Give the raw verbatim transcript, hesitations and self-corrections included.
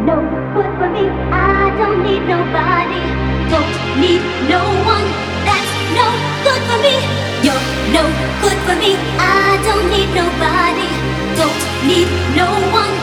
no good for me. I don't need nobody. Don't need no one. That's no good for me. You're no good for me. I don't need nobody. Don't need no one.